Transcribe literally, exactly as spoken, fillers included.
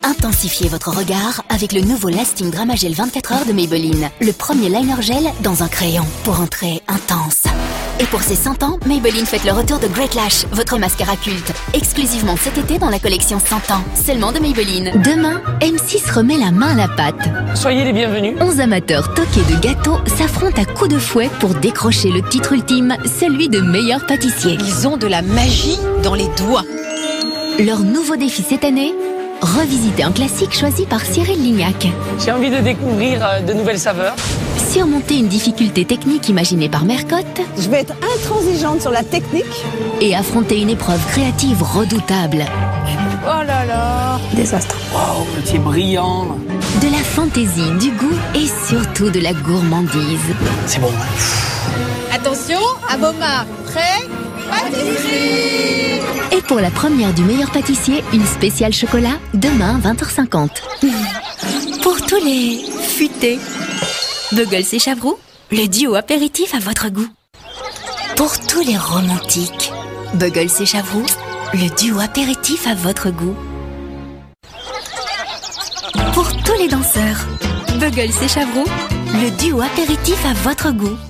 Intensifiez votre regard avec le nouveau Lasting Dramagel vingt-quatre heures de Maybelline. Le premier liner gel dans un crayon pour un trait intense. Et pour ses cent ans, Maybelline fête le retour de Great Lash, votre mascara culte. Exclusivement cet été dans la collection cent ans, seulement de Maybelline. Demain, M six remet la main à la pâte. Soyez les bienvenus. onze amateurs toqués de gâteaux s'affrontent à coups de fouet pour décrocher le titre ultime, celui de meilleur pâtissier. Ils ont de la magie dans les doigts. Leur nouveau défi cette année, revisiter un classique choisi par Cyril Lignac. J'ai envie de découvrir euh, de nouvelles saveurs. Surmonter une difficulté technique imaginée par Mercotte. Je vais être intransigeante sur la technique. Et affronter une épreuve créative redoutable. Oh là là, désastre. Wow, c'est brillant. De la fantaisie, du goût et surtout de la gourmandise. C'est bon, hein. Attention, à vos marques. Prêt? Pâtisserie! Et pour la première du meilleur pâtissier, une spéciale chocolat, demain vingt heures cinquante. Pour tous les futés, Buggles et Chavroux, le duo apéritif à votre goût. Pour tous les romantiques, Buggles et Chavroux, le duo apéritif à votre goût. Pour tous les danseurs, Buggles et Chavroux, le duo apéritif à votre goût.